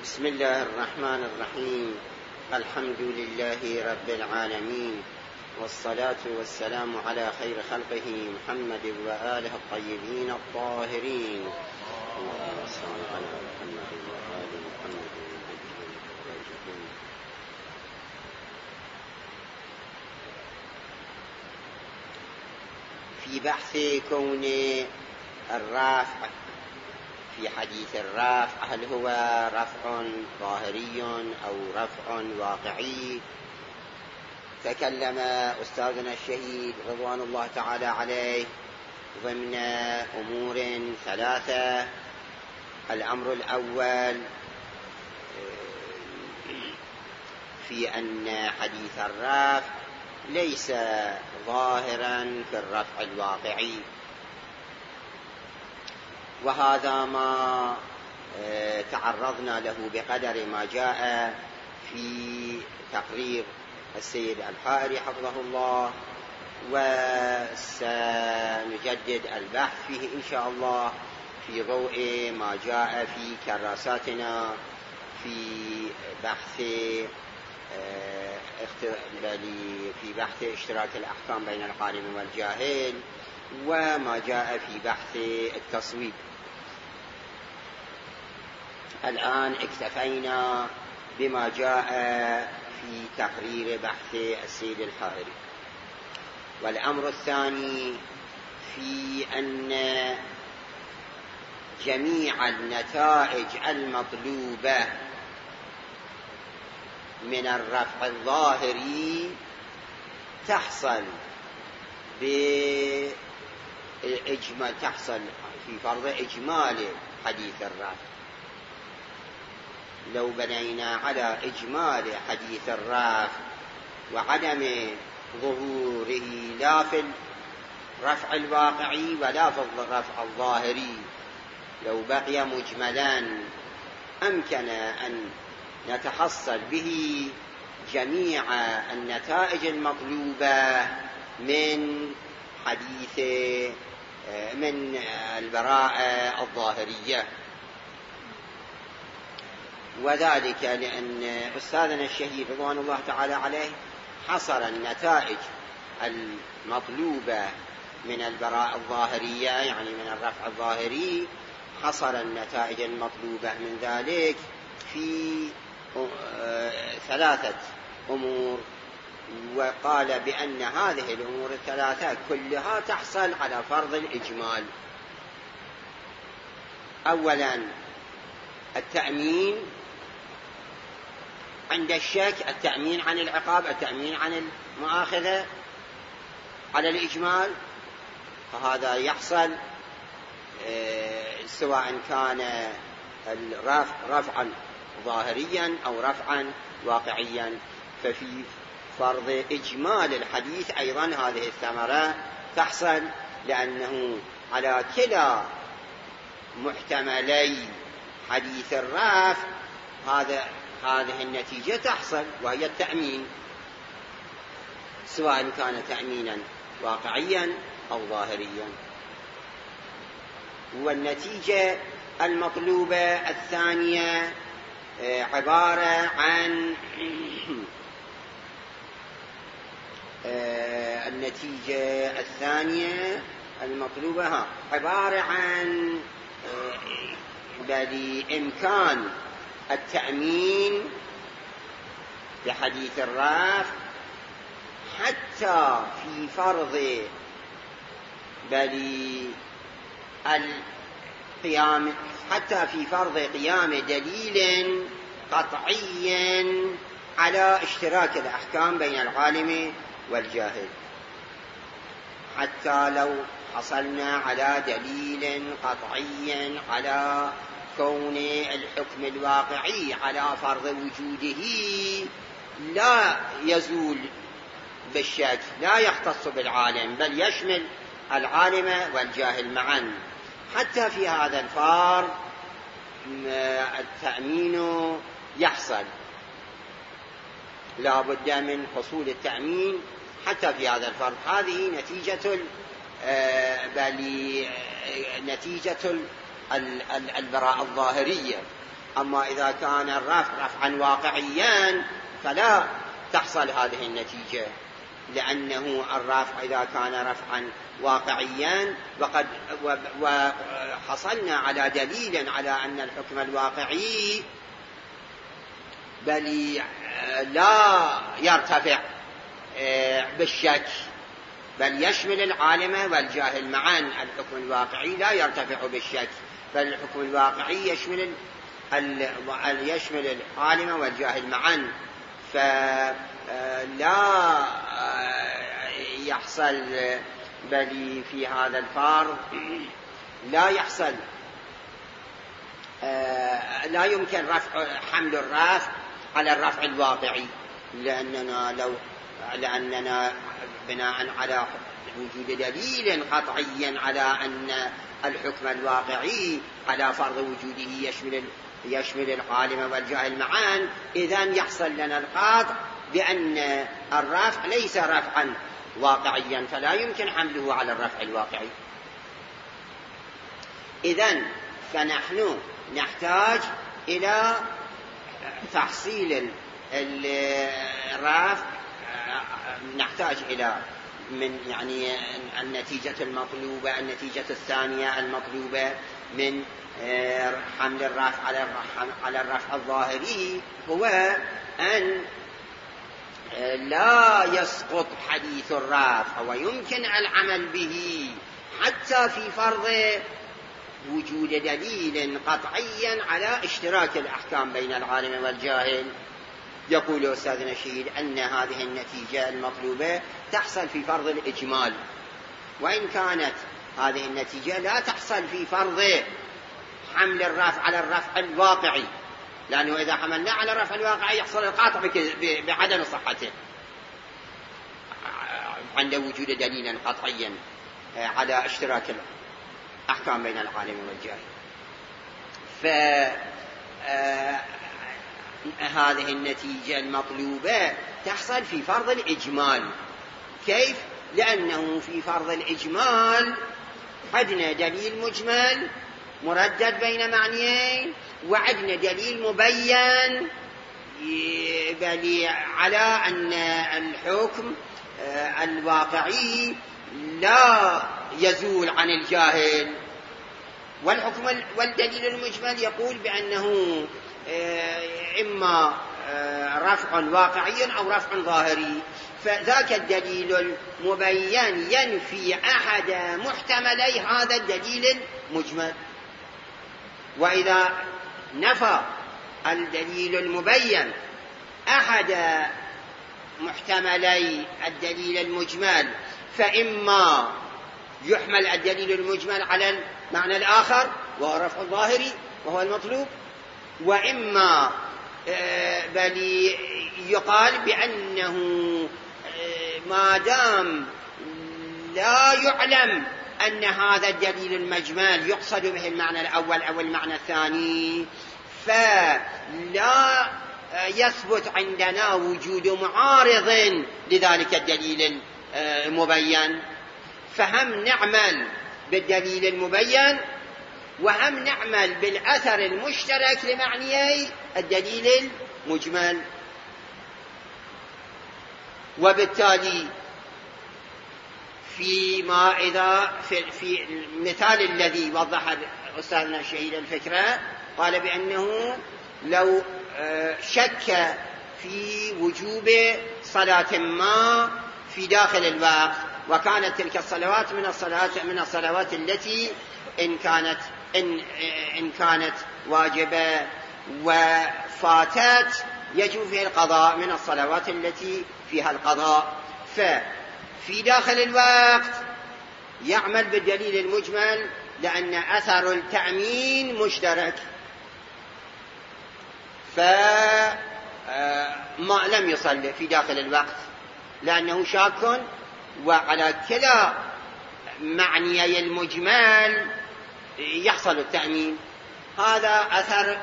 بسم الله الرحمن الرحيم. الحمد لله رب العالمين، والصلاة والسلام على خير خلقه محمد وآله الطيبين الطاهرين. اللهم صل على محمد وآل محمد. في بحث كون الرافع في حديث الرفع، هل هو رفع ظاهري أو رفع واقعي؟ تكلم أستاذنا الشهيد رضوان الله تعالى عليه ضمن أمور ثلاثة. الأمر الأول في أن حديث الرفع ليس ظاهرا في الرفع الواقعي، وهذا ما تعرضنا له بقدر ما جاء في تقرير السيد الحائري حفظه الله، وسنجدد البحث فيه إن شاء الله في ضوء ما جاء في كراساتنا في بحث اشتراك الأحكام بين العالم والجاهل، وما جاء في بحث التصويب. الآن اكتفينا بما جاء في تقرير بحث السيد الحائري. والأمر الثاني في أن جميع النتائج المطلوبة من الرفع الظاهري تحصل في فرض إجمال حديث الرفع. لو بنينا على إجمال حديث الرفع وعدم ظهوره لا في الرفع الواقعي ولا في الرفع الظاهري، لو بقي مجملا أمكن أن نتحصل به جميع النتائج المطلوبة من البراءة الظاهرية. وذلك لأن أستاذنا الشهيد رضوان الله تعالى عليه حصر النتائج المطلوبة من البراءة الظاهرية، يعني من الرفع الظاهري، حصر النتائج المطلوبة من ذلك في ثلاثة أمور، وقال بأن هذه الأمور الثلاثة كلها تحصل على فرض الإجمال. أولا التأمين عند الشك، التأمين عن العقاب، التأمين عن المؤاخذة على الإجمال، فهذا يحصل سواء كان رفعا ظاهريا أو رفعا واقعيا. ففي فرض إجمال الحديث أيضا هذه الثمرة تحصل، لأنه على كلا محتملي حديث الرفع هذه النتيجة تحصل، وهي التأمين، سواء كان تأمينا واقعيا أو ظاهريا. والنتيجة المطلوبة الثانية عبارة عن النتيجة الثانية المطلوبة عبارة عن بإمكان التأمين بحديث الرفع حتى في فرض قيام دليل قطعي على اشتراك الأحكام بين العالم والجاهل. حتى لو حصلنا على دليل قطعي على كون الحكم الواقعي على فرض وجوده لا يزول بالشك، لا يختص بالعالم، بل يشمل العالم والجاهل معا، حتى في هذا الفرض التأمين يحصل، لا بد من حصول التأمين حتى في هذا الفرض. هذه نتيجة البراءة الظاهرية. أما إذا كان الرفع رفعا واقعيا فلا تحصل هذه النتيجة، لأنه الرفع إذا كان رفعا واقعيا وحصلنا على دليل على أن الحكم الواقعي بل لا يرتفع بالشك، بل يشمل العالم والجاهل معا. الحكم الواقعي لا يرتفع بالشك، بل الحكم الواقعي يشمل العالم والجاهل معا، فلا يحصل بل في هذا الفرض لا يحصل لا يمكن حمل الرفع على الرفع الواقعي، لأننا بناء على وجود دليل قطعي على أن الحكم الواقعي على فرض وجوده يشمل العالم والجاهل معا، إذن يحصل لنا القطع بأن الرفع ليس رفعا واقعيا، فلا يمكن حمله على الرفع الواقعي. إذن فنحن نحتاج إلى تحصيل الرفع، نحتاج إلى يعني النتيجة المطلوبة، النتيجة الثانية المطلوبة من حمل الرفع على الرفع الظاهري هو أن لا يسقط حديث الرفع، ويمكن العمل به حتى في فرض وجود دليل قطعي على اشتراك الأحكام بين العالم والجاهل. يقول أستاذنا الشهيد أن هذه النتيجة المطلوبة تحصل في فرض الإجمال، وإن كانت هذه النتيجة لا تحصل في فرض حمل الرفع على الرفع الواقعي، لأنه إذا حملنا على الرفع الواقعي يحصل القاطع بعدم صحته عند وجود دليل قطعي على اشتراك الأحكام بين العالم والجاهل. فهذه النتيجة المطلوبة تحصل في فرض الإجمال. كيف؟ لأنه في فرض الإجمال عندنا دليل مجمل مردد بين معنيين، وعندنا دليل مبين على أن الحكم الواقعي لا يزول عن الجاهل، والدليل المجمل يقول بأنه إما رفع واقعي أو رفع ظاهري، فذاك الدليل المبين ينفي أحد محتملي هذا الدليل المجمل. وإذا نفى الدليل المبين أحد محتملي الدليل المجمل، فإما يحمل الدليل المجمل على المعنى الآخر وهو رفع الظاهري وهو المطلوب، وإما بل يقال بأنه ما دام لا يعلم أن هذا الدليل المجمل يقصد به المعنى الأول أو المعنى الثاني، فلا يثبت عندنا وجود معارض لذلك الدليل المبين، فهم نعمل بالدليل المبين وهم نعمل بالأثر المشترك لمعنيي الدليل المجمل. وبالتالي في المثال الذي وضح أستاذنا الشهيد الفكرة، قال بأنه لو شك في وجوب صلاة ما في داخل الوقت، وكانت تلك الصلوات من الصلوات التي إن كانت واجبة وفاتت يجب فيها القضاء، من الصلوات التي فيها القضاء، ففي داخل الوقت يعمل بالدليل المجمل لأن أثر التأمين مشترك، فما لم يصل في داخل الوقت لأنه شاك، وعلى كلا معنيي المجمل يحصل التأمين. هذا أثر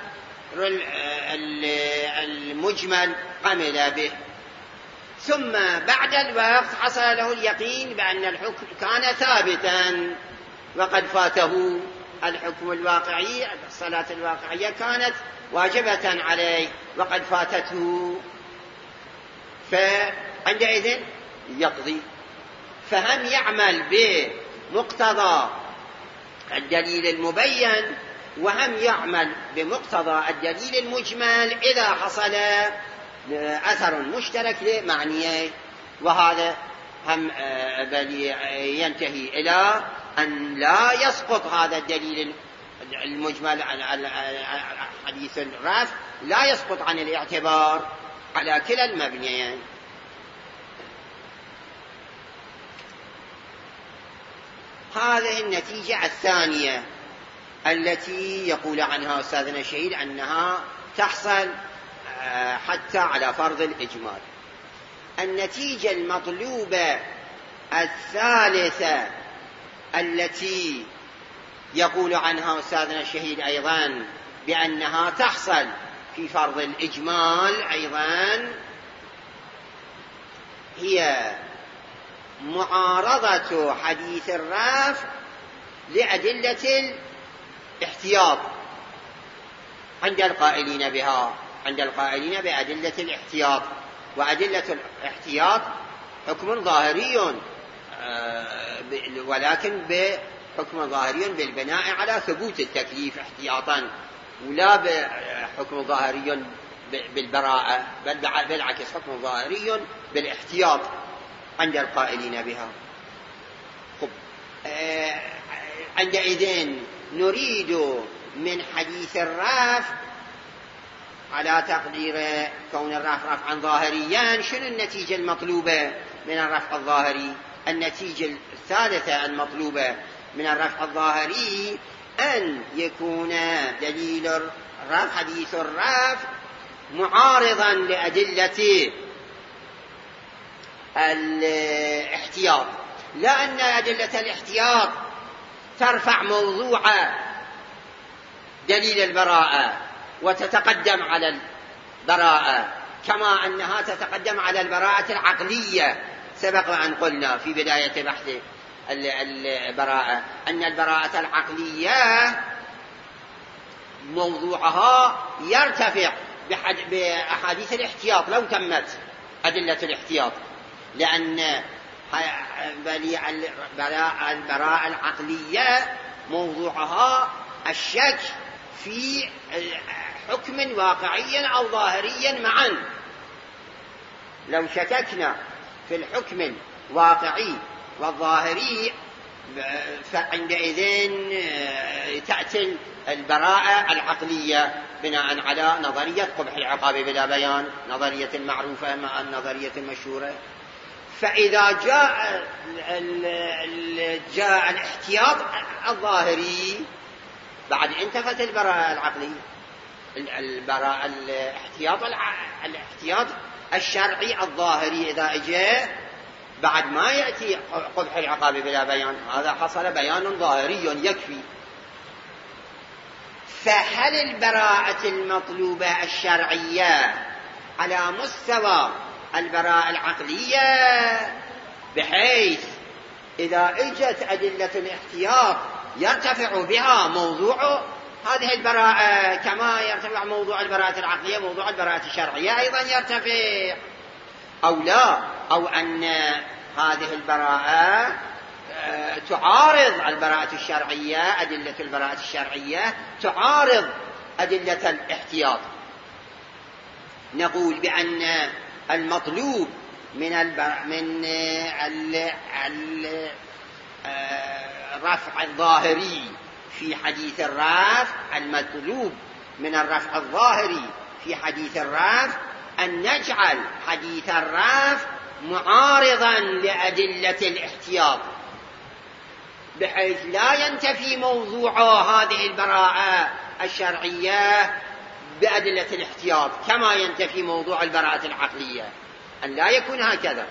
المجمل عمل به، ثم بعد الوقت حصل له اليقين بأن الحكم كان ثابتا وقد فاته الحكم الواقعي، الصلاة الواقعية كانت واجبة عليه وقد فاتته، فعندئذ يقضي. فهم يعمل بمقتضى الدليل المبين، وهم يعمل بمقتضى الدليل المجمل إذا حصل أثر مشترك لمعنيه. وهذا هم ينتهي إلى أن لا يسقط هذا الدليل المجمل على حديث الرفع، لا يسقط عن الاعتبار على كلا المبنيين. هذه النتيجة الثانية التي يقول عنها أستاذنا الشهيد أنها تحصل حتى على فرض الإجمال. النتيجة المطلوبة الثالثة التي يقول عنها أستاذنا الشهيد أيضا بأنها تحصل في فرض الإجمال أيضا هي معارضة حديث الرفع لأدلة الاحتياط عند القائلين بها، عند القائلين بأدلة الاحتياط. وأدلة الاحتياط حكم ظاهري، ولكن بحكم ظاهري بالبناء على ثبوت التكليف احتياطا، ولا بحكم ظاهري بالبراءة، بل بالعكس حكم ظاهري بالاحتياط عند القائلين بها. عندئذ نريد من حديث الرفع على تقدير كون الرفع رفعا ظاهريا، شنو النتيجة المطلوبة من الرفع الظاهري؟ النتيجة الثالثة المطلوبة من الرفع الظاهري أن يكون دليل الرفع حديث الرفع معارضا لأدلة الاحتياط، لا أن أدلة الاحتياط ترفع موضوع دليل البراءة وتتقدم على البراءة، كما أنها تتقدم على البراءة العقلية. سبق أن قلنا في بداية بحث البراءة أن البراءة العقلية موضوعها يرتفع بأحاديث الاحتياط لو تمت أدلة الاحتياط، لأن البراءة العقلية موضوعها الشك في حكم واقعي أو ظاهري معا. لو شككنا في الحكم الواقعي والظاهري فعندئذ تأتي البراءة العقلية بناء على نظرية قبح العقاب بلا بيان، نظرية المعروفة مع النظرية المشهورة. فإذا جاء الاحتياط الظاهري بعد انتفت البراءة العقلية، البراءة الاحتياط الشرعي الظاهري إذا جاء بعد ما يأتي قبح العقاب بلا بيان، هذا حصل بيان ظاهري يكفي. فهل البراءة المطلوبة الشرعية على مستوى البراءة العقلية بحيث إذا اجت أدلة الاحتياط يرتفع بها موضوع هذه البراءة كما يرتفع موضوع البراءة العقلية، موضوع البراءة الشرعية أيضا يرتفع، أو لا، أو أن هذه البراءة تعارض البراءة الشرعية، أدلة البراءة الشرعية تعارض أدلة الاحتياط. نقول بأن المطلوب من الرفع الظاهري في حديث الرفع، المطلوب من الرفع الظاهري في حديث الرفع أن نجعل حديث الرفع معارضا لأدلة الاحتياط بحيث لا ينتفي موضوع هذه البراءة الشرعية بأدلة الاحتياط كما ينتفي موضوع البراءة العقلية، أن لا يكون هكذا.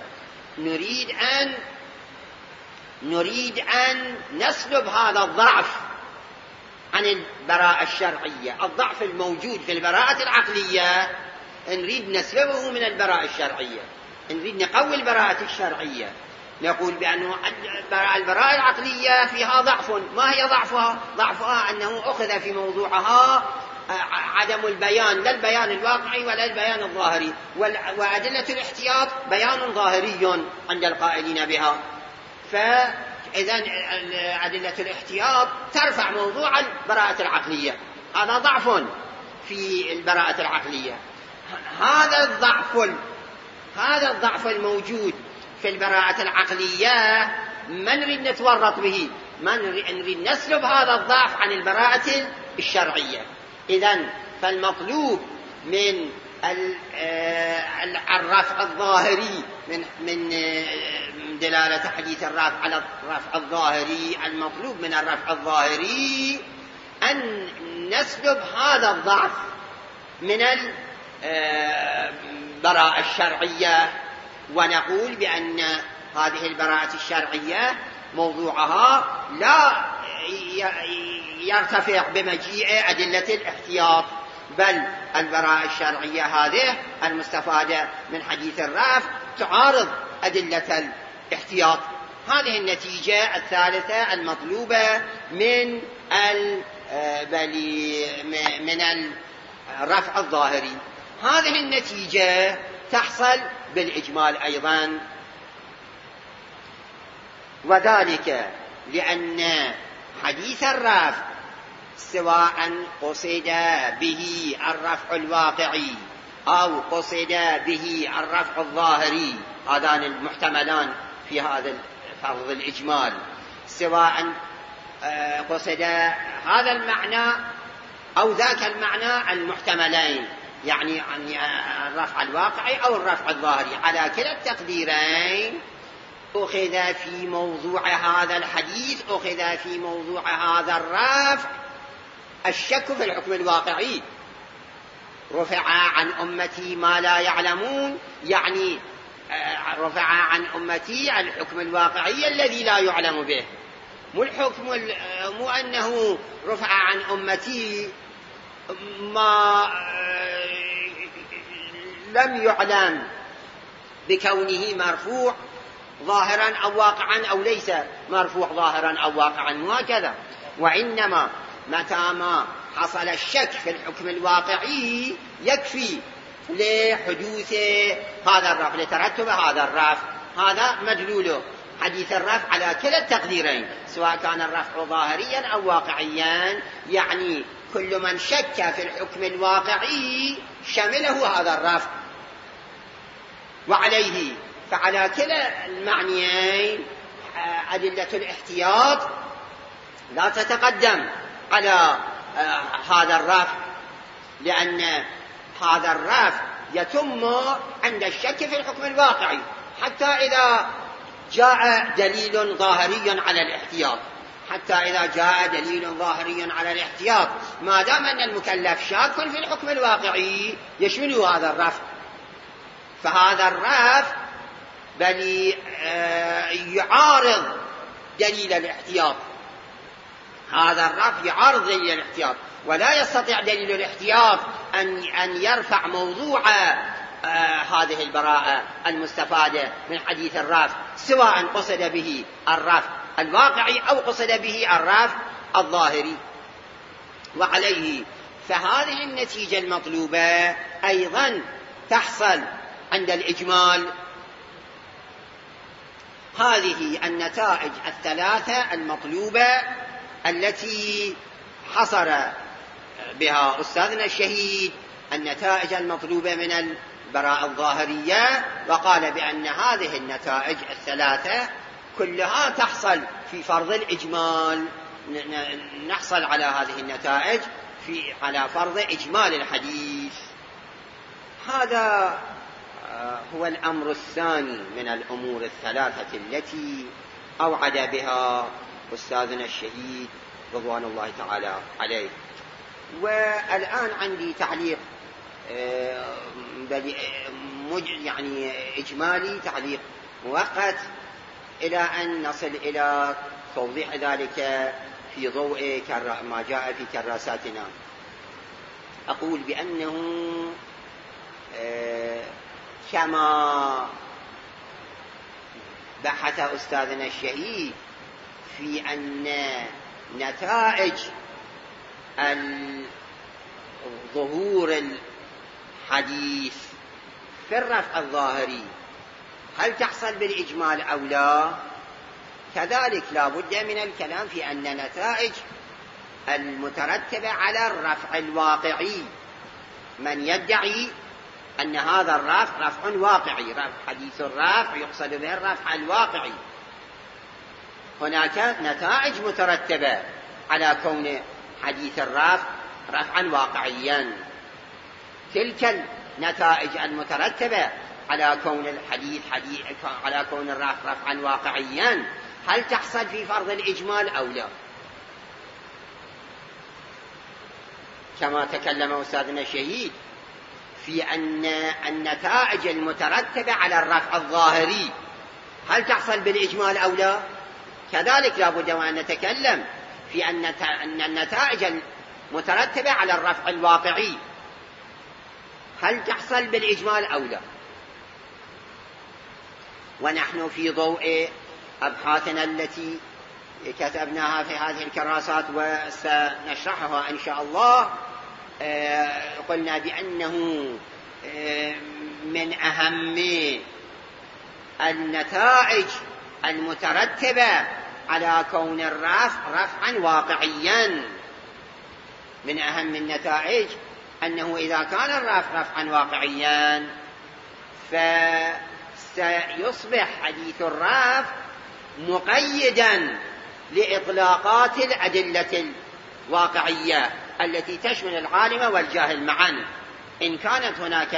نريد أن نسلب هذا الضعف عن البراءة الشرعية، الضعف الموجود في البراءة العقلية نريد نسلبه من البراءة الشرعية، نريد نقوي البراءة الشرعية. نقول بأن البراءة العقلية فيها ضعف. ما هي ضعفها؟ ضعفها أنه أخذ في موضوعها عدم البيان، لا البيان الواقعي ولا البيان الظاهري. وأدلة الاحتياط بيان ظاهري عند القائلين بها. فإذا أدلة الاحتياط ترفع موضوع البراءة العقلية. هذا ضعف في البراءة العقلية. هذا الضعف الموجود في البراءة العقلية ما نريد نتورط به، ما نريد نسلب هذا الضعف عن البراءة الشرعية. إذن فالمطلوب من الرفع الظاهري من دلالة حديث الرفع على الرفع الظاهري، المطلوب من الرفع الظاهري أن نسلب هذا الضعف من البراءة الشرعية، ونقول بأن هذه البراءة الشرعية موضوعها لا يرتفع بمجيء أدلة الاحتياط، بل البراءة الشرعية هذه المستفادة من حديث الرفع تعارض أدلة الاحتياط. هذه النتيجة الثالثة المطلوبة من الرفع الظاهري. هذه النتيجة تحصل بالإجمال أيضا، وذلك لأن حديث الرفع سواء قصد به الرفع الواقعي أو قصد به الرفع الظاهري، هذان المحتملان في هذا فرض الإجمال، سواء قصد هذا المعنى أو ذاك المعنى المحتملين، يعني الرفع الواقعي أو الرفع الظاهري، على كلا التقديرين أخذ في موضوع هذا الحديث، أخذ في موضوع هذا الرفع الشك في الحكم الواقعي. رفع عن أمتي ما لا يعلمون، يعني رفع عن أمتي الحكم الواقعي الذي لا يعلم به، مو أنه رفع عن أمتي ما لم يعلم بكونه مرفوع ظاهرا أو واقعا أو ليس مرفوع ظاهرا أو واقعا، وهكذا. وإنما متى ما حصل الشك في الحكم الواقعي يكفي لحدوث هذا الرفع، لترتب هذا الرفع. هذا مدلوله حديث الرفع على كلا التقديرين، سواء كان الرفع ظاهريا أو واقعيا، يعني كل من شك في الحكم الواقعي شمله هذا الرفع. وعليه فعلى كلا المعنيين أدلة الاحتياط لا تتقدم على هذا الرفع، لأن هذا الرفع يتم عند الشك في الحكم الواقعي، حتى إذا جاء دليل ظاهري على الاحتياط، حتى إذا جاء دليل ظاهري على الاحتياط، ما دام أن المكلف شاك في الحكم الواقعي يشمل هذا الرفع. فهذا الرفع بل يعارض دليل الاحتياط، هذا الرفع يعارض دليل الاحتياط، ولا يستطيع دليل الاحتياط أن يرفع موضوع هذه البراءة المستفادة من حديث الرفع، سواء قصد به الرفع الواقعي أو قصد به الرفع الظاهري. وعليه فهذه النتيجة المطلوبة أيضا تحصل عند الإجمال. هذه النتائج الثلاثة المطلوبة التي حصر بها أستاذنا الشهيد النتائج المطلوبة من البراءة الظاهرية، وقال بأن هذه النتائج الثلاثة كلها تحصل في فرض الإجمال. نحصل على هذه النتائج على فرض إجمال الحديث. هذا هو الأمر الثاني من الأمور الثلاثة التي أوعد بها أستاذنا الشهيد رضوان الله تعالى عليه. والآن عندي تعليق يعني إجمالي، تعليق مؤقت، إلى أن نصل إلى توضيح ذلك في ضوء ما جاء في كراساتنا. أقول بأنه كما بحث أستاذنا الشهيد في أن نتائج ظهور الحديث في الرفع الظاهري هل تحصل بالإجمال أو لا؟ كذلك لا بد من الكلام في أن نتائج المترتبة على الرفع الواقعي، من يدعي أن هذا الرفع رفع واقعي، حديث الرفع يقصد به الرفع الواقعي، هناك نتائج مترتبة على كون حديث الرفع رفعا واقعيا، تلك النتائج المترتبة على كون الحديث على كون الرفع رفعا واقعيا هل تحصل في فرض الإجمال أو لا؟ كما تكلم أستاذنا الشهيد في أن النتائج المترتبة على الرفع الظاهري هل تحصل بالإجمال أو لا؟ كذلك لا بد وأن نتكلم في أن النتائج المترتبة على الرفع الواقعي هل تحصل بالإجمال أو لا؟ ونحن في ضوء أبحاثنا التي كتبناها في هذه الكراسات وسنشرحها إن شاء الله قلنا بأنه من أهم النتائج المترتبة على كون الرفع رفعا واقعيا، من أهم النتائج أنه إذا كان الرفع رفعا واقعيا فسيصبح حديث الرفع مقيدا لإطلاقات الأدلة الواقعية التي تشمل العالم والجاهل معا. إن كانت هناك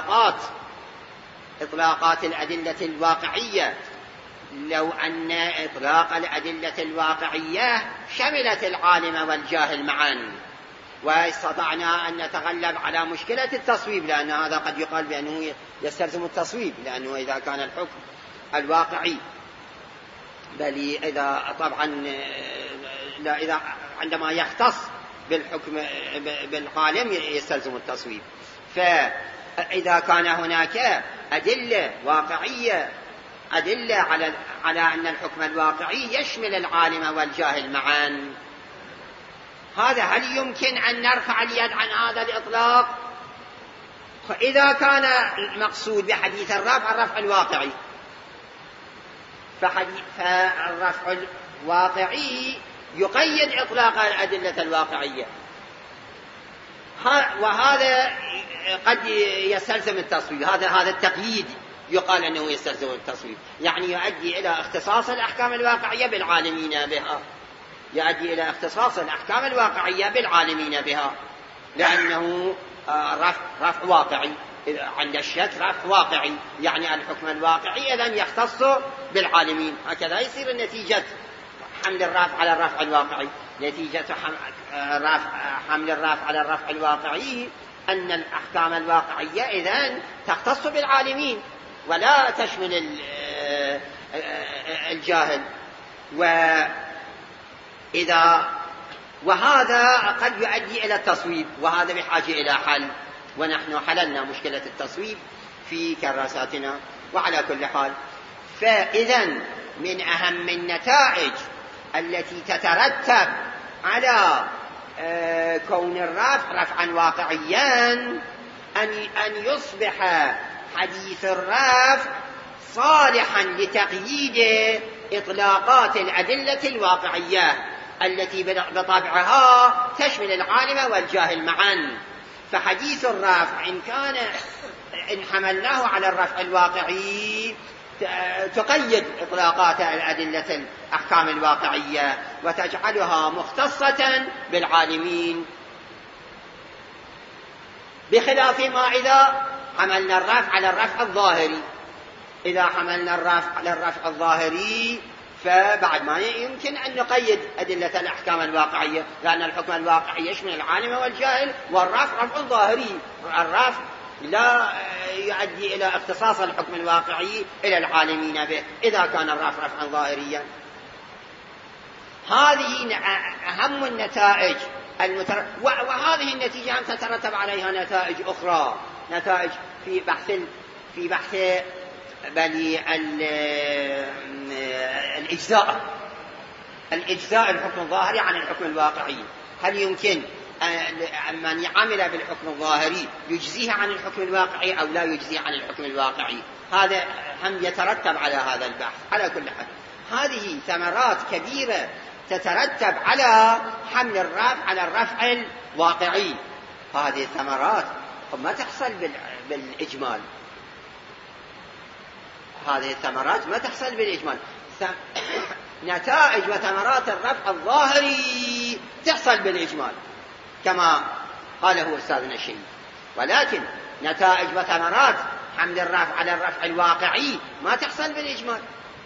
إطلاقات الأدلة الواقعية، لو أن إطلاق الأدلة الواقعية شملت العالم والجاهل معا واستطعنا أن نتغلب على مشكلة التصويب، لأن هذا قد يقال بأنه يستلزم التصويب، لأنه إذا كان الحكم الواقعي بل إذا طبعا لا إذا عندما يختص بالحكم بالعالم يستلزم التصويب، فإذا كان هناك أدلة واقعية أدلة على أن الحكم الواقعي يشمل العالم والجاهل معا، هذا هل يمكن أن نرفع اليد عن هذا الإطلاق؟ فإذا كان المقصود بحديث الرفع الواقعي فالرفع الواقعي يقيد إطلاق الأدلة الواقعية، وهذا قد يستلزم التصويب. هذا التقييد يقال أنه يستلزم التصويب، يعني يؤدي إلى اختصاص الأحكام الواقعية بالعالمين بها، يؤدي إلى اختصاص الأحكام الواقعية بالعالمين بها، لأنه رفع واقعي، عند الشك رفع واقعي، يعني الحكم الواقعي إذن يختص بالعالمين. هكذا يصير نتيجة حمل الرفع على الرفع الواقعي، نتيجة حمل الرفع على الرفع الواقعي أن الأحكام الواقعية إذن تختص بالعالمين ولا تشمل الجاهل، وهذا قد يؤدي إلى التصويب، وهذا بحاجة إلى حل، ونحن حللنا مشكلة التصويب في كراساتنا. وعلى كل حال فإذن من أهم النتائج التي تترتب على كون الرفع رفعا واقعيا أن يصبح حديث الرفع صالحا لتقييد إطلاقات الأدلة الواقعية التي بطبعها تشمل العالم والجاهل معا. فحديث الرفع إن حملناه على الرفع الواقعي تقيد إطلاقات الأدلة الأحكام الواقعية وتجعلها مختصة بالعالمين، بخلاف ما إذا حملنا الرفع على الرفع الظاهري. إذا حملنا الرفع على الرفع الظاهري فبعد ما يمكن أن نقيد أدلة الأحكام الواقعية، لأن الحكم الواقعي يشمل العالم والجاهل، والرفع رفع ظاهري، الرفع لا يؤدي إلى اختصاص الحكم الواقعي إلى العالمين به إذا كان الرفع رفعا ظاهريا. هذه أهم النتائج وهذه النتيجة تترتب عليها نتائج أخرى، نتائج في بحث الإجزاء الحكم الظاهري عن الحكم الواقعي. هل يمكن من عمل بالحكم الظاهري يجزيه عن الحكم الواقعي أو لا يجزيه عن الحكم الواقعي. هذا هم يترتب على هذا البحث. على كل حال هذه ثمرات كبيرة تترتب على حمل الرفع على الرفع الواقعي. هذه الثمرات ما تحصل بالإجمال. هذه الثمرات ما تحصل بالإجمال. نتائج وثمرات الرفع الظاهري تحصل بالإجمال كما قاله أستاذنا الشيخ، ولكن نتائج وثمرات حمل الرفع على الرفع الواقعي ما تحصل بالإجمال.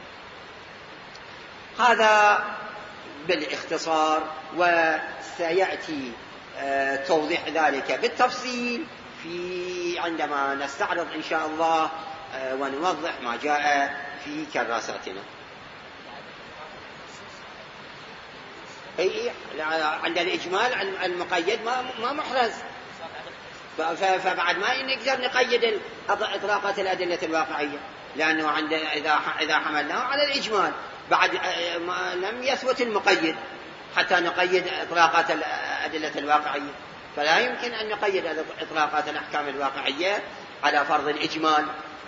هذا بالاختصار، وسيأتي توضيح ذلك بالتفصيل عندما نستعرض إن شاء الله ونوضح ما جاء في كراساتنا. عند الإجمال المقيد ما محرز، فبعد ما نقدر نقيد إطلاقات الأدلة الواقعية، لأنه إذا حملناه على الإجمال بعد لم يثبت المقيد حتى نقيد إطلاقات الأدلة الواقعية، فلا يمكن أن نقيد إطلاقات الأحكام الواقعية على فرض الإجمال.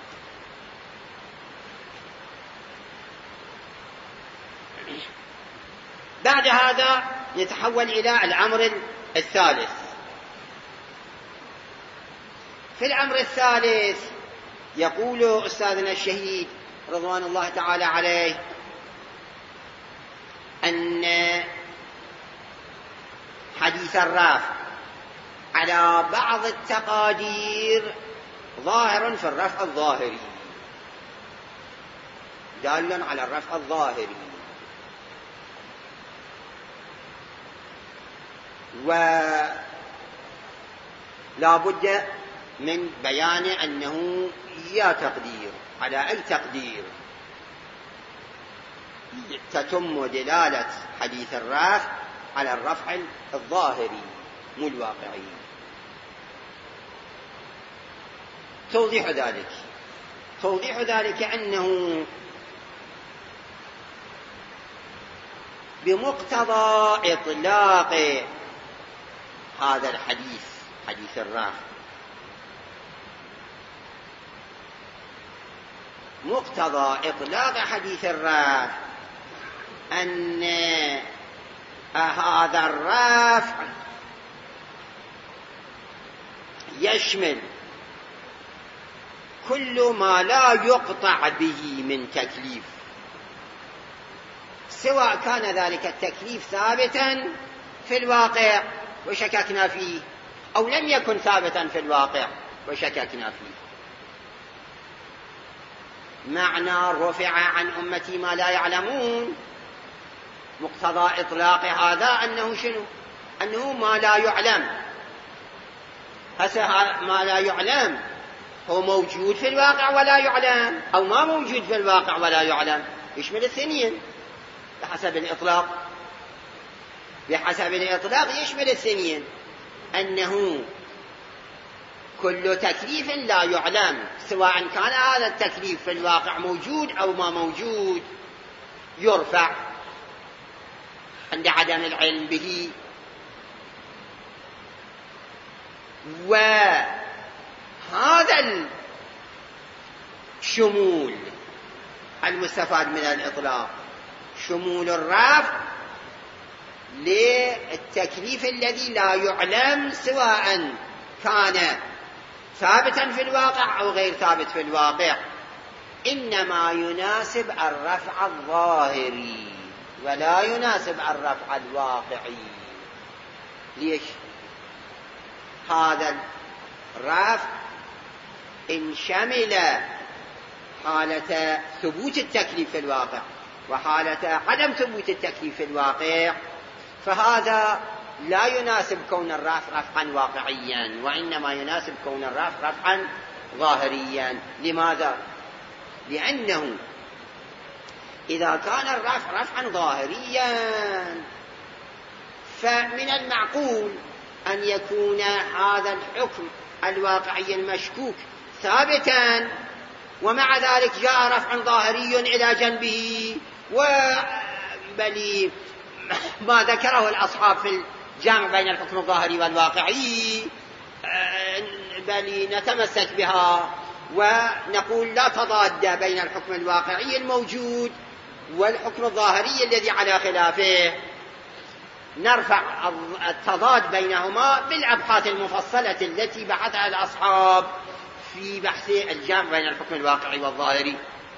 بعد هذا نتحول إلى الأمر الثالث. في الأمر الثالث يقول أستاذنا الشهيد رضوان الله تعالى عليه أن حديث الرفع على بعض التقادير ظاهر في الرفع الظاهري، دال على الرفع الظاهري، ولا بد من بيان أنه يا تقدير على أي تقدير تتم دلالة حديث الرفع على الرفع الظاهري مو الواقعي. توضيح ذلك أنه بمقتضى إطلاق هذا الحديث، حديث الرفع، مقتضى إطلاق حديث الرفع أن هذا الرفع يشمل كل ما لا يقطع به من تكليف، سواء كان ذلك التكليف ثابتا في الواقع وشككنا فيه أو لم يكن ثابتا في الواقع وشككنا فيه. معنى رفع عن أمتي ما لا يعلمون، مقتضى إطلاق هذا أنه شنو؟ أنه ما لا يعلم. هسه ما لا يعلم هو موجود في الواقع ولا يعلم، أو ما موجود في الواقع ولا يعلم، يشمل الاثنين بحسب الإطلاق. بحسب الإطلاق يشمل الاثنين، أنه كل تكليف لا يعلم سواء كان هذا التكليف في الواقع موجود أو ما موجود يرفع عند عدم العلم به. وهذا الشمول المستفاد من الإطلاق شمول الرفع للتكليف الذي لا يعلم سواء كان ثابتا في الواقع أو غير ثابت في الواقع، إنما يناسب الرفع الظاهري ولا يناسب الرفع الواقعي. ليش؟ هذا الرفع إن شمل حالة ثبوت التكليف في الواقع وحالة عدم ثبوت التكليف في الواقع، فهذا لا يناسب كون الرفع رفعا واقعيا، وإنما يناسب كون الرفع رفعا ظاهريا. لماذا؟ لأنه إذا كان الرفع رفعا ظاهريا فمن المعقول أن يكون هذا الحكم الواقعي المشكوك ثابتا، ومع ذلك جاء رفع ظاهري إلى جنبه، وبل ما ذكره الأصحاب في جمع بين الحكم الظاهري والواقعي، بل نتمسك بها ونقول لا تضاد بين الحكم الواقعي الموجود والحكم الظاهري الذي على خلافه، نرفع التضاد بينهما بالأبحاث المفصلة التي بحثها الأصحاب في بحث الجمع بين الحكم الواقعي والظاهري.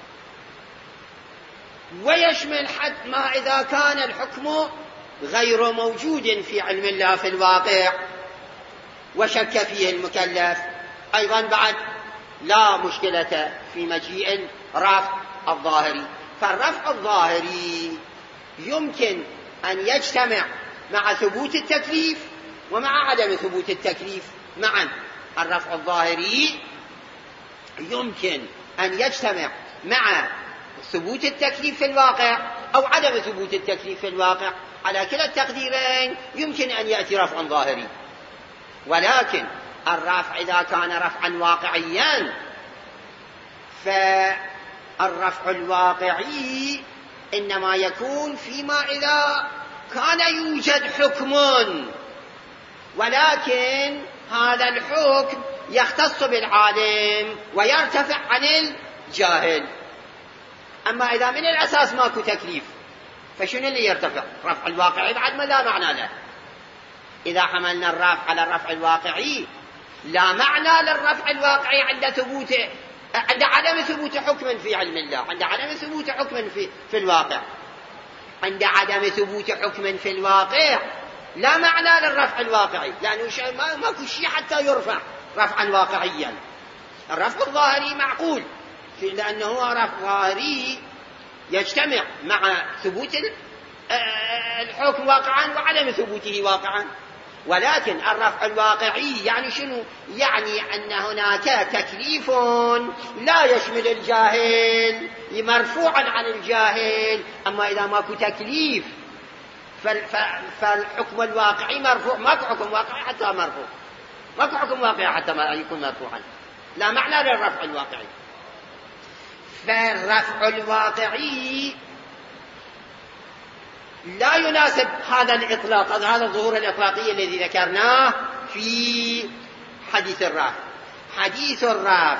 ويشمل حد ما إذا كان الحكم غير موجود في علم الله في الواقع وشك فيه المكلف، أيضا بعد لا مشكلة في مجيء الرفع الظاهري. فالرفع الظاهري يمكن أن يجتمع مع ثبوت التكليف ومع عدم ثبوت التكليف معا. الرفع الظاهري يمكن أن يجتمع مع ثبوت التكليف في الواقع أو عدم ثبوت التكليف في الواقع. على كلا التقديرين يمكن أن يأتي رفع ظاهري، ولكن الرفع إذا كان رفعا واقعيا فالرفع الواقعي إنما يكون فيما إذا كان يوجد حكم ولكن هذا الحكم يختص بالعالم ويرتفع عن الجاهل. أما إذا من الأساس ماكو تكليف فشنو اللي يرتفع؟ رفع الواقعي بعد ما لا معنى له. إذا حملنا الرفع على الرفع الواقعي لا معنى للرفع الواقعي عند عدم ثبوت حكم في علم الله، عند عدم ثبوت حكم في الواقع. عند عدم ثبوت حكم في الواقع لا معنى للرفع الواقعي، لأنه ماكو شيء حتى يرفع رفعا واقعيا. الرفع الظاهري معقول لأنه رفع ظاهري يجتمع مع ثبوت الحكم واقعا وعدم ثبوته واقعا. ولكن الرفع الواقعي يعني شنو؟ يعني أن هناك تكليف لا يشمل الجاهل، مرفوعا عن الجاهل. أما إذا ماكو تكليف فالحكم الواقعي مرفوع، ماكو حكم واقعي حتى مرفوع، ماكو حكم واقعي حتى ما يكون مرفوعا، لا معنى للرفع الواقعي. فالرفع الواقعي لا يناسب هذا الإطلاق، هذا الظهور الإطلاقي الذي ذكرناه في حديث الرفع. حديث الرفع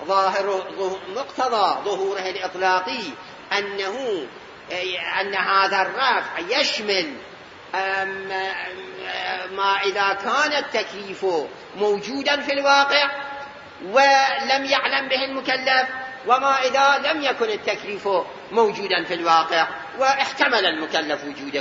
مقتضى ظهوره الإطلاقي أن هذا الرفع يشمل ما إذا كان التكليف موجودا في الواقع ولم يعلم به المكلف، وما إذا لم يكن التكليف موجودا في الواقع واحتمل المكلف وجوده.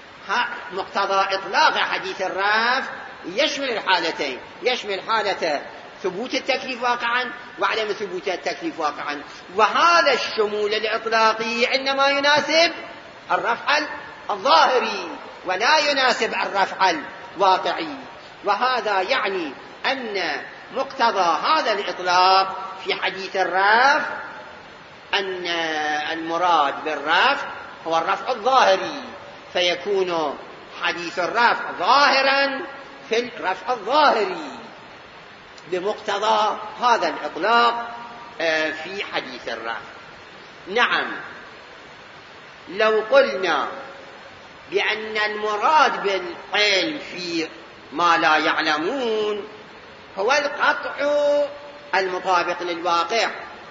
مقتضى إطلاق حديث الرفع يشمل الحالتين، يشمل حالة ثبوت التكليف واقعا وعدم ثبوت التكليف واقعا. وهذا الشمول الإطلاقي إنما يناسب الرفع الظاهري ولا يناسب الرفع الواقعي. وهذا يعني أن مقتضى هذا الإطلاق في حديث الرفع أن المراد بالرفع هو الرفع الظاهري، فيكون حديث الرفع ظاهرا في الرفع الظاهري بمقتضى هذا الإطلاق في حديث الرفع. نعم، لو قلنا بأن المراد بالعلم في ما لا يعلمون هو القطع المطابق للواقع،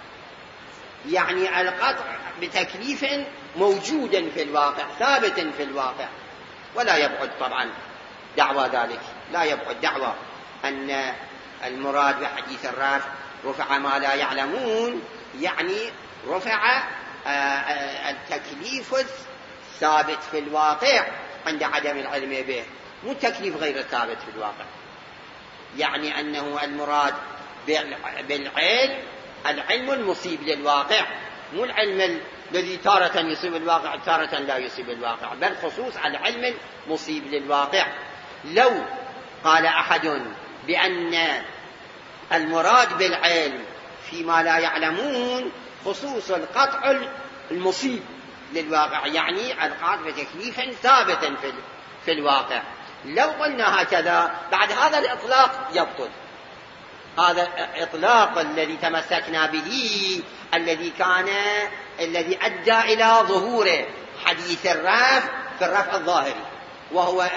يعني القطع بتكليف موجود في الواقع ثابت في الواقع، ولا يبعد طبعا دعوى ذلك، لا يبعد دعوى أن المراد بحديث الرفع رفع ما لا يعلمون، يعني رفع التكليف الثابت في الواقع عند عدم العلم به، مو التكليف غير الثابت في الواقع. يعني أنه المراد بالعلم العلم المصيب للواقع، مو العلم الذي تارة يصيب الواقع تارة لا يصيب الواقع، بل خصوص العلم المصيب للواقع. لو قال أحد بأن المراد بالعلم فيما لا يعلمون خصوص القطع المصيب للواقع، يعني القطع بتكليف ثابت في الواقع، لو قلنا هكذا بعد هذا الإطلاق يبطل. هذا الإطلاق الذي تمسكنا به الذي أدى إلى ظهور حديث الرفع في الرفع الظاهري، وهو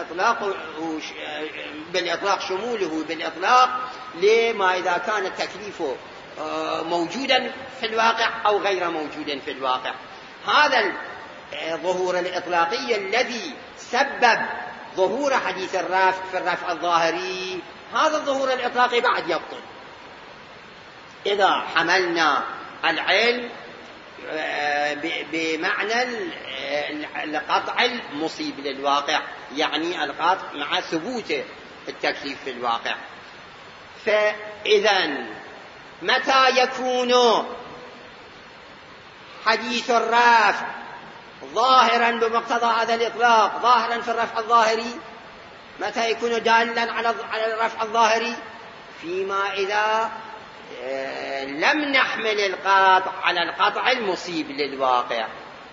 بالإطلاق شموله بالإطلاق لما إذا كان التكليف موجودا في الواقع أو غير موجود في الواقع. هذا الظهور الإطلاقي الذي سبب ظهور حديث الرفع في الرفع الظاهري، هذا الظهور الإطلاقي بعد يبطل إذا حملنا العلم بمعنى القطع المصيب للواقع، يعني القطع مع ثبوت التكليف في الواقع. فإذا متى يكون حديث الرفع ظاهرا بمقتضى هذا الإطلاق، ظاهرا في الرفع الظاهري؟ متى يكون دالا على الرفع الظاهري؟ فيما إذا لم نحمل القاطع على القطع المصيب للواقع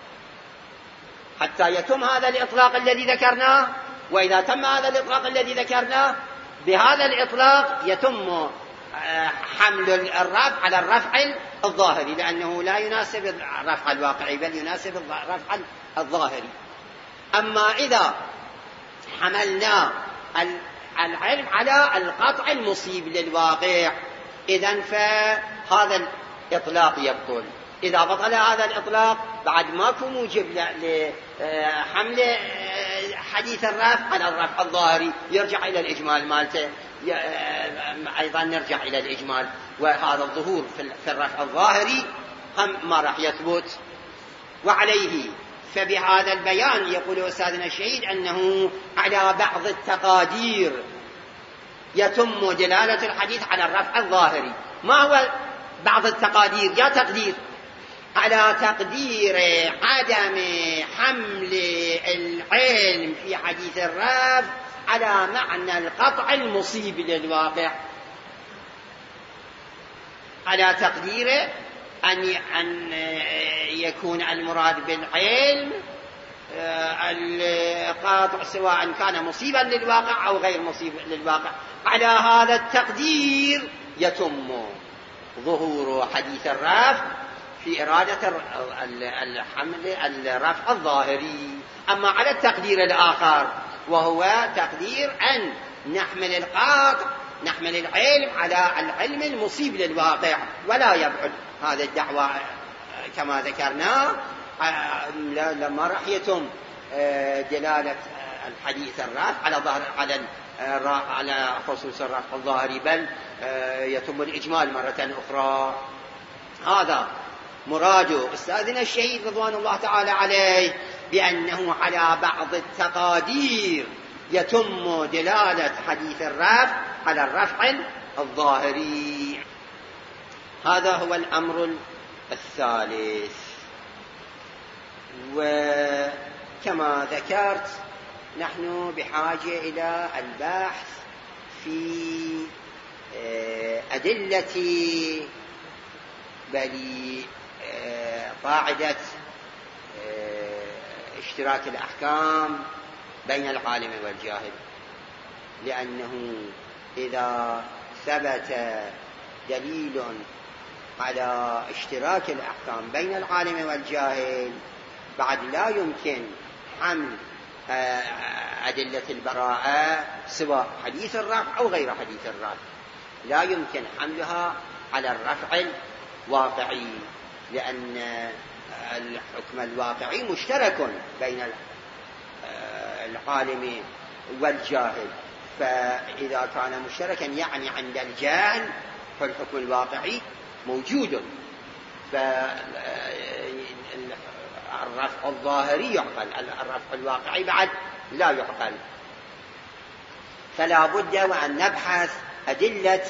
حتى يتم هذا الإطلاق الذي ذكرناه. وإذا تم هذا الإطلاق الذي ذكرناه، بهذا الإطلاق يتم حمل الرفع على الرفع الظاهري، لأنه لا يناسب الرفع الواقعي بل يناسب الرفع الظاهري. أما إذا حملنا العلم على القطع المصيب للواقع، إذن فهذا الإطلاق يبطل. إذا بطل هذا الإطلاق بعد ماكو موجب لحمل حديث الرفع على الرفع الظاهري، يرجع إلى الإجمال مالته، أيضا نرجع إلى الإجمال، وهذا الظهور في الرفع الظاهري هم ما راح يثبت. وعليه فبهذا البيان يقول أستاذنا الشهيد أنه على بعض التقادير يتم دلالة الحديث على الرفع الظاهري. ما هو بعض التقادير؟ جاء تقدير على تقدير عدم حمل العلم في حديث الرفع على معنى القطع المصيب للواقع، على تقدير أن يكون المراد بالعلم القاطع سواء كان مصيبا للواقع أو غير مصيب للواقع. على هذا التقدير يتم ظهور حديث الرفع في إرادة الحمل الرفع الظاهري. أما على التقدير الآخر وهو تقدير أن نحمل القاطع، نحمل العلم على العلم المصيب للواقع، ولا يبعد هذا الدعوة كما ذكرنا لما راح يتم دلالة الحديث الرفع على ظهر على خصوص الرفع الظاهري، بل يتم الإجمال مرة أخرى. هذا مراد أستاذنا الشهيد رضوان الله تعالى عليه، بأنه على بعض التقادير يتم دلالة حديث الرفع على الرفع الظاهري. هذا هو الأمر الثالث. وكما ذكرت نحن بحاجة إلى البحث في أدلة قاعدة اشتراك الأحكام بين العالم والجاهل، لأنه إذا ثبت دليل على اشتراك الأحكام بين العالم والجاهل بعد لا يمكن حمل أدلة البراءة سواء حديث الرفع أو غير حديث الرفع، لا يمكن حملها على الرفع الواقعي، لأن الحكم الواقعي مشترك بين العالم والجاهل. فإذا كان مشتركا يعني عند الجاهل فالحكم الواقعي موجود، فالرفع الظاهري يعقل، الرفع الواقعي بعد لا يعقل. فلا بد وأن نبحث أدلة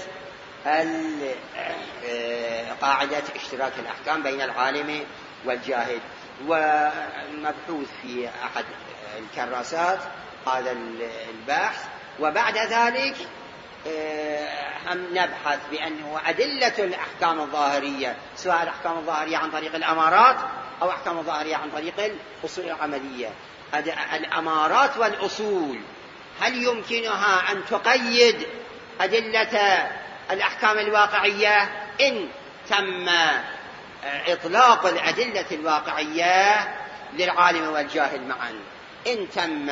قاعدة اشتراك الأحكام بين العالم والجاهل، ومبحوث في أحد الكراسات هذا البحث. وبعد ذلك هم نبحث بأنه أدلة الأحكام الظاهرية، سواء الأحكام الظاهرية عن طريق الأمارات أو أحكام الظاهرية عن طريق الأصول العملية. الأمارات والأصول هل يمكنها أن تقيد أدلة الأحكام الواقعية؟ إن تم إطلاق الأدلة الواقعية للعالم والجاهل معا، إن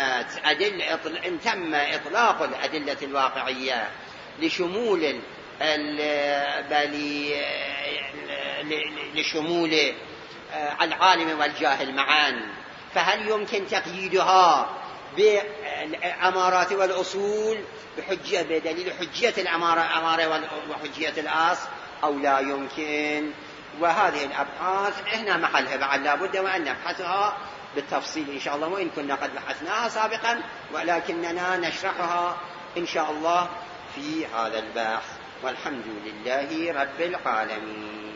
تم إطلاق الأدلة الواقعية لشمول لشمول العالم والجاهل معا، فهل يمكن تقييدها بالأمارات والأصول بدليل حجية الأمارة وحجية الأصل أو لا يمكن؟ وهذه الأبحاث هنا محلها بعد لا بد وأن نبحثها بالتفصيل إن شاء الله، وإن كنا قد بحثناها سابقا ولكننا نشرحها إن شاء الله في هذا البحث. والحمد لله رب العالمين.